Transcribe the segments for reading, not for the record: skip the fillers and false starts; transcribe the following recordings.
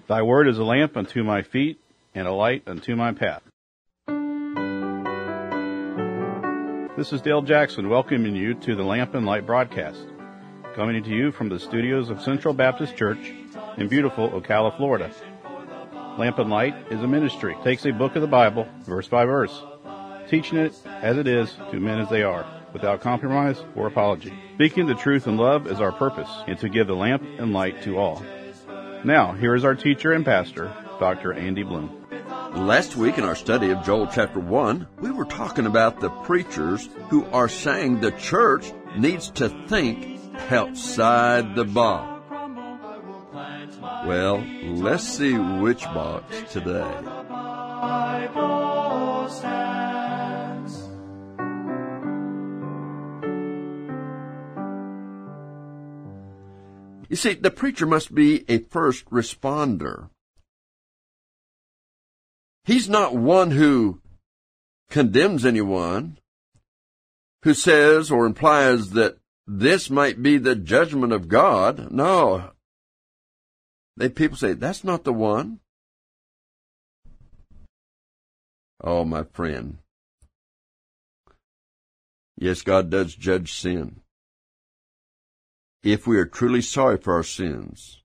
Thy word is a lamp unto my feet and a light unto my path. This is Dale Jackson welcoming you to the Lamp and Light broadcast, coming to you from the studios of Central Baptist Church in beautiful Ocala, Florida. Lamp and Light is a ministry. It takes a book of the Bible, verse by verse, teaching it as it is to men as they are, without compromise or apology. Speaking the truth in love is our purpose, and to give the lamp and light to all. Now, here is our teacher and pastor, Dr. Andy Bloom. Last week in our study of Joel chapter 1, we were talking about the preachers who are saying the church needs to think outside the box. Well, let's see which box today. You see, the preacher must be a first responder. He's not one who condemns anyone, who says or implies that this might be the judgment of God. No. People say, that's not the one. Oh, my friend. Yes, God does judge sin. If we are truly sorry for our sins,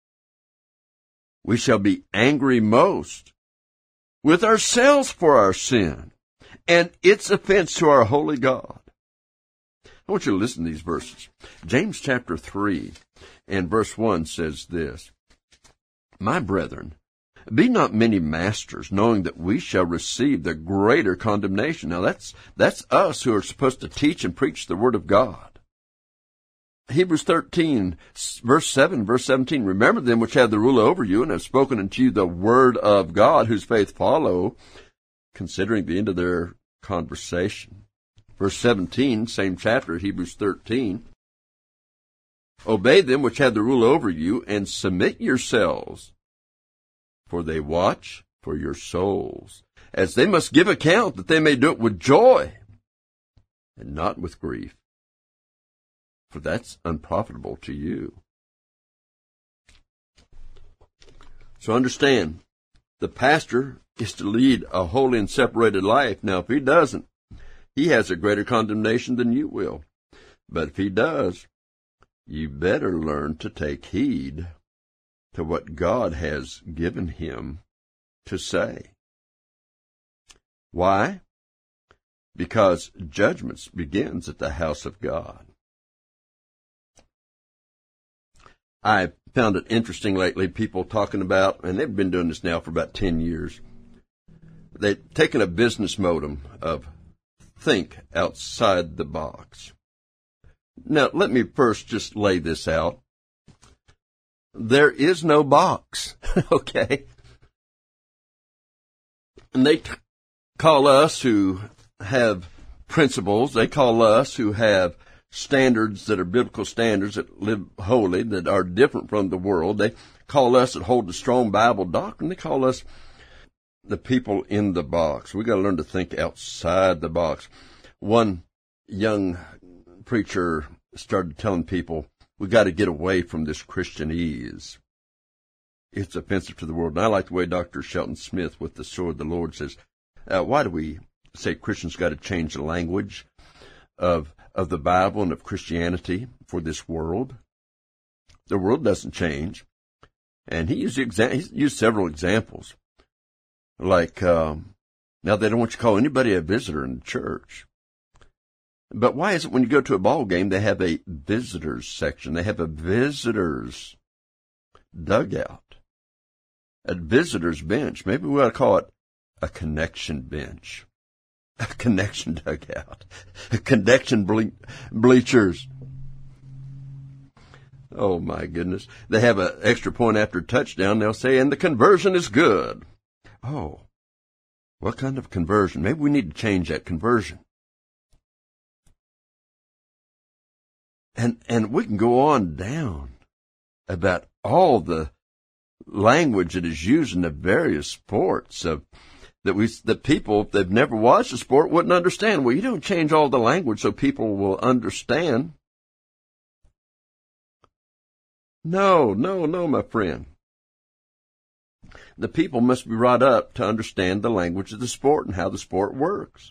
we shall be angry most with ourselves for our sin and its offense to our holy God. I want you to listen to these verses. James chapter 3 and verse 1 says this, My brethren, be not many masters, knowing that we shall receive the greater condemnation. Now that's us who are supposed to teach and preach the word of God. Hebrews 13, verse 7, verse 17, Remember them which have the rule over you, and have spoken unto you the word of God, whose faith follow, considering the end of their conversation. Verse 17, same chapter, Hebrews 13, Obey them which have the rule over you, and submit yourselves, for they watch for your souls, as they must give account, that they may do it with joy, and not with grief. For that's unprofitable to you. So understand, the pastor is to lead a holy and separated life. Now, if he doesn't, he has a greater condemnation than you will. But if he does, you better learn to take heed to what God has given him to say. Why? Because judgment begins at the house of God. I found it interesting lately, people talking about, and they've been doing this now for about 10 years, they've taken a business modem of think outside the box. Now, let me first just lay this out. There is no box, okay? And they call us who have principles, they call us who have standards that are biblical standards that live holy, that are different from the world. They call us that hold the strong Bible doctrine. They call us the people in the box. We got to learn to think outside the box. One young preacher started telling people, we got to get away from this Christianese. It's offensive to the world. And I like the way Dr. Shelton Smith with the Sword of the Lord says, why do we say Christians got to change the language of the Bible and of Christianity for this world? The world doesn't change. And he used several examples. Like, now they don't want you to call anybody a visitor in the church. But why is it when you go to a ball game, they have a visitors section? They have a visitors dugout, a visitors bench. Maybe we ought to call it a connection bench. A connection dugout, a connection bleachers. Oh, my goodness. They have an extra point after touchdown. They'll say, and the conversion is good. Oh, what kind of conversion? Maybe we need to change that conversion. And we can go on down about all the language that is used in the various sports that people, if they've never watched a sport, wouldn't understand. Well, you don't change all the language so people will understand. No, my friend. the people must be brought up to understand the language of the sport and how the sport works.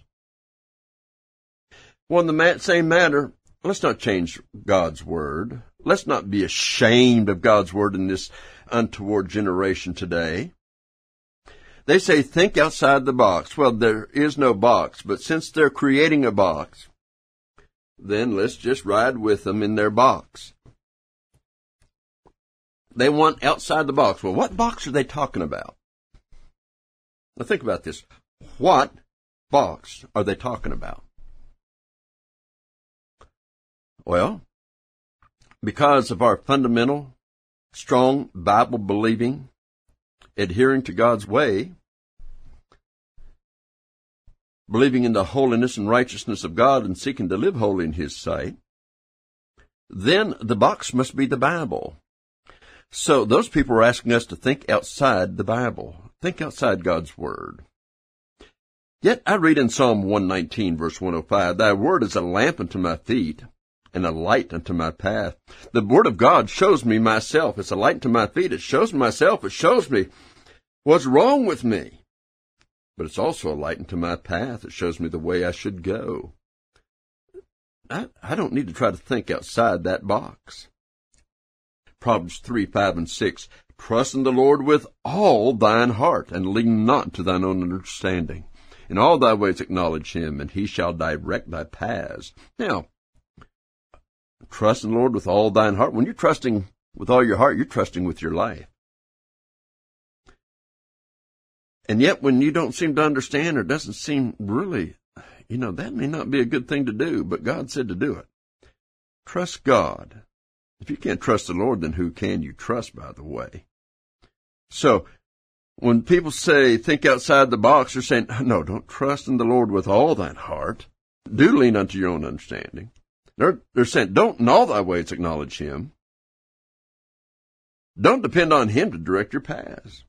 Well, in the same matter, let's not change God's Word. Let's not be ashamed of God's Word in this untoward generation today. They say, think outside the box. Well, there is no box, but since they're creating a box, then let's just ride with them in their box. They want outside the box. Well, what box are they talking about? Now think about this. What box are they talking about? Well, because of our fundamental, strong, Bible-believing, adhering to God's way, believing in the holiness and righteousness of God and seeking to live holy in His sight, then the box must be the Bible. So those people are asking us to think outside the Bible, think outside God's Word. Yet I read in Psalm 119, verse 105, Thy word is a lamp unto my feet, and a light unto my path. The Word of God shows me myself. It's a light unto my feet. It shows me myself. It shows me what's wrong with me. But it's also a light unto my path. It shows me the way I should go. I don't need to try to think outside that box. Proverbs 3, 5, and 6. Trust in the Lord with all thine heart, and lean not to thine own understanding. In all thy ways acknowledge Him, and He shall direct thy paths. Now, trust in the Lord with all thine heart. When you're trusting with all your heart, you're trusting with your life. And yet, when you don't seem to understand, or doesn't seem really, that may not be a good thing to do, but God said to do it. Trust God. If you can't trust the Lord, then who can you trust, by the way? So, when people say, think outside the box, they're saying, no, don't trust in the Lord with all thine heart. Do lean unto your own understanding. They're saying, don't in all thy ways acknowledge Him. Don't depend on Him to direct your paths.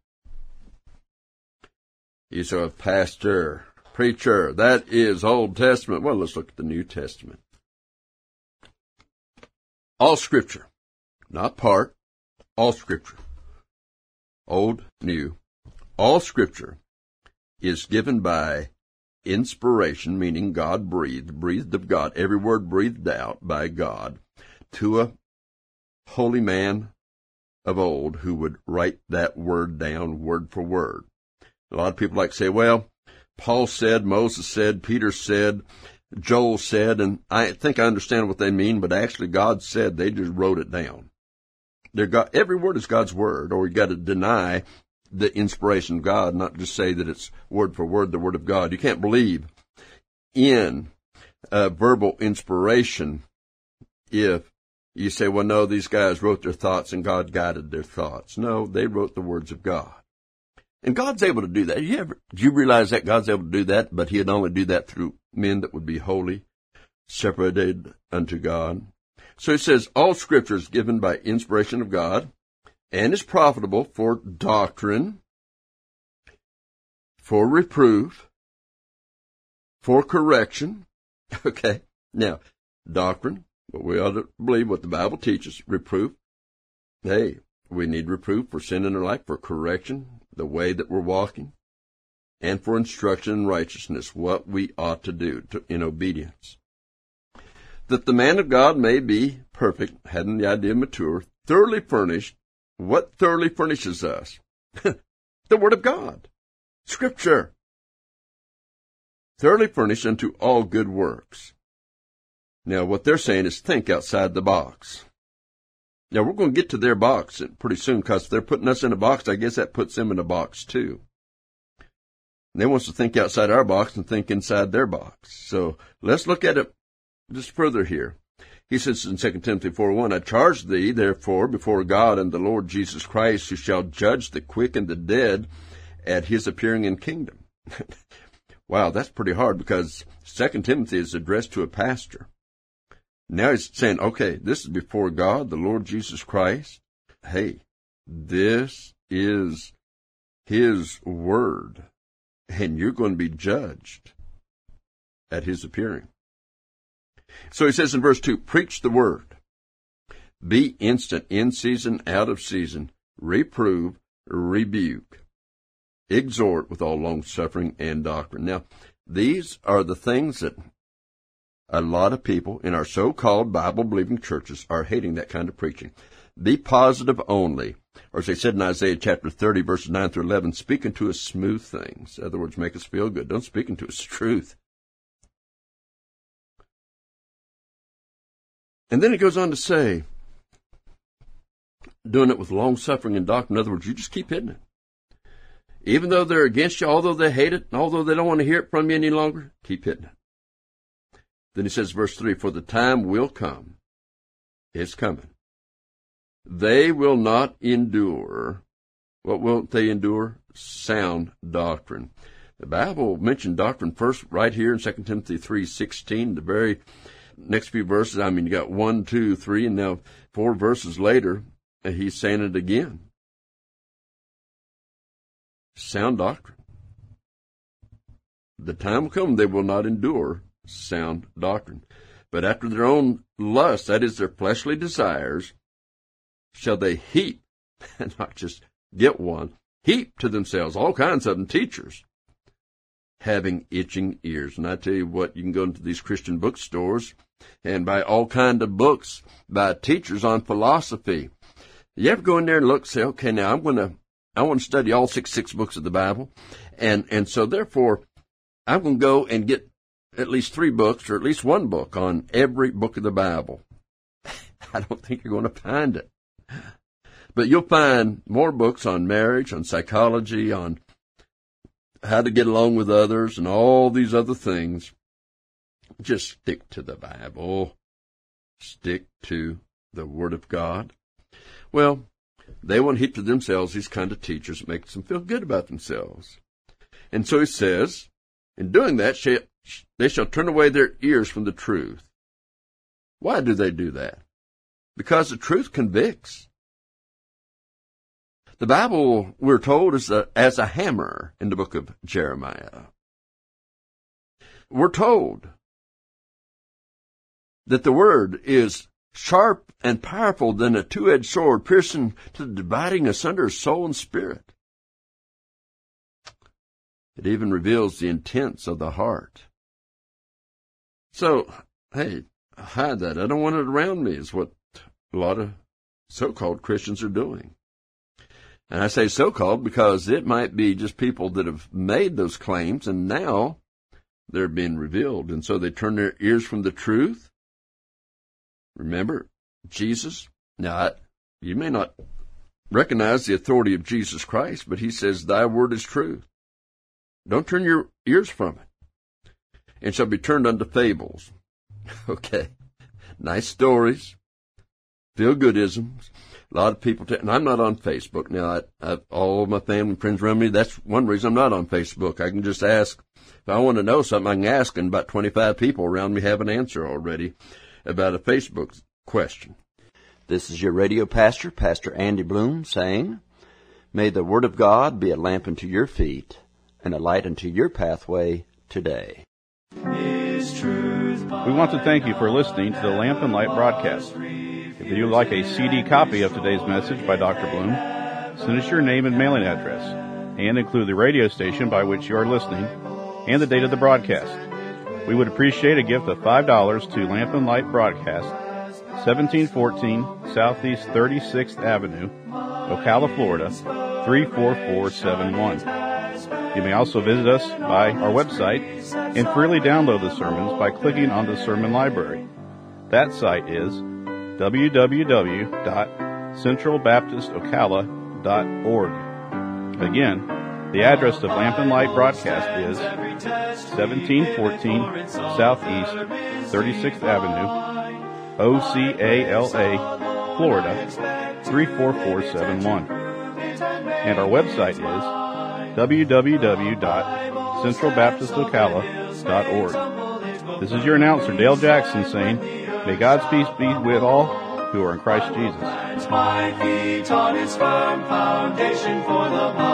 You say, a pastor, preacher, that is Old Testament. Well, let's look at the New Testament. All Scripture, not part, all Scripture, Old, New, all Scripture is given by inspiration, meaning God breathed of God, every word breathed out by God, to a holy man of old who would write that word down word for word. A lot of people like to say, well, Paul said, Moses said, Peter said, Joel said, and I think I understand what they mean, but actually God said, they just wrote it down. Every word is God's word, or you got to deny the inspiration of God, not just say that it's word for word the word of God. You can't believe in verbal inspiration if you say, well, no, these guys wrote their thoughts and God guided their thoughts. No, they wrote the words of God. And God's able to do that. Do you realize that God's able to do that, but He'd only do that through men that would be holy, separated unto God? So He says, all Scripture is given by inspiration of God and is profitable for doctrine, for reproof, for correction. Okay, now, doctrine, but we ought to believe what the Bible teaches. Reproof, hey, we need reproof for sin in our life, for correction, the way that we're walking, and for instruction in righteousness, what we ought to do in obedience. That the man of God may be perfect, having the idea mature, thoroughly furnished. What thoroughly furnishes us? The Word of God, Scripture. Thoroughly furnished unto all good works. Now, what they're saying is think outside the box. Now, we're going to get to their box pretty soon, because if they're putting us in a box, I guess that puts them in a box too. And they want us to think outside our box and think inside their box. So let's look at it just further here. He says in 2 Timothy 4:1, I charge thee, therefore, before God and the Lord Jesus Christ, who shall judge the quick and the dead at His appearing in kingdom. Wow, that's pretty hard, because 2 Timothy is addressed to a pastor. Now he's saying, okay, this is before God, the Lord Jesus Christ. Hey, this is His word, and you're going to be judged at His appearing. So he says in verse 2, preach the word. Be instant, in season, out of season. Reprove, rebuke. exhort with all long-suffering and doctrine. Now, these are the things that a lot of people in our so-called Bible-believing churches are hating, that kind of preaching. Be positive only. Or as they said in Isaiah chapter 30, verses 9 through 11, speak unto us smooth things. In other words, make us feel good. Don't speak unto us truth. And then it goes on to say, doing it with long-suffering and doctrine. In other words, you just keep hitting it. Even though they're against you, although they hate it, and although they don't want to hear it from you any longer, keep hitting it. Then he says, verse 3, for the time will come, is coming. They will not endure. What won't they endure? Sound doctrine. The Bible mentioned doctrine first right here in 2 Timothy 3:16. The very next few verses, you got 1, 2, 3, and now 4 verses later, he's saying it again. Sound doctrine. The time will come, they will not endure sound doctrine. But after their own lust, that is their fleshly desires, shall they heap, and not just get one, heap to themselves all kinds of them, teachers, having itching ears. And I tell you what, you can go into these Christian bookstores and buy all kinds of books by teachers on philosophy. You ever go in there and look, say, okay, now I want to study all six books of the Bible, and so therefore I'm going to go and get at least 3 books or at least 1 book on every book of the Bible. I don't think you're going to find it. But you'll find more books on marriage, on psychology, on how to get along with others, and all these other things. Just stick to the Bible. Stick to the Word of God. Well, they want to heap to themselves these kind of teachers that makes them feel good about themselves. And so he says, in doing that, they shall turn away their ears from the truth. Why do they do that? Because the truth convicts. The Bible, we're told, is as a hammer in the book of Jeremiah. We're told that the Word is sharp and powerful than a two-edged sword, piercing to the dividing asunder of soul and spirit. It even reveals the intents of the heart. So, hey, hide that. I don't want it around me, is what a lot of so-called Christians are doing. And I say so-called because it might be just people that have made those claims, and now they're being revealed. And so they turn their ears from the truth. Remember, Jesus, now, you may not recognize the authority of Jesus Christ, but he says, thy word is truth. Don't turn your ears from it. And shall be turned unto fables. Okay. Nice stories. Feel-goodisms. A lot of people, and I'm not on Facebook. Now, all my family and friends around me, that's one reason I'm not on Facebook. I can just ask. If I want to know something, I can ask, and about 25 people around me have an answer already about a Facebook question. This is your radio pastor, Pastor Andy Bloom, saying, may the Word of God be a lamp unto your feet and a light unto your pathway today. We want to thank you for listening to the Lamp and Light broadcast. If you would like a CD copy of today's message by Dr. Bloom, send us your name and mailing address, and include the radio station by which you are listening and the date of the broadcast. We would appreciate a gift of $5 to Lamp and Light Broadcast, 1714 Southeast 36th Avenue, Ocala, Florida, 34471. You may also visit us by our website and freely download the sermons by clicking on the sermon library. That site is www.centralbaptistocala.org. Again, the address of Lamp and Light Broadcast is 1714 Southeast 36th Avenue, Ocala, Florida, 34471. And our website is www.centralbaptistocala.org. This is your announcer, Dale Jackson, saying, may God's peace be with all who are in Christ Jesus. My feet on his firm foundation, for the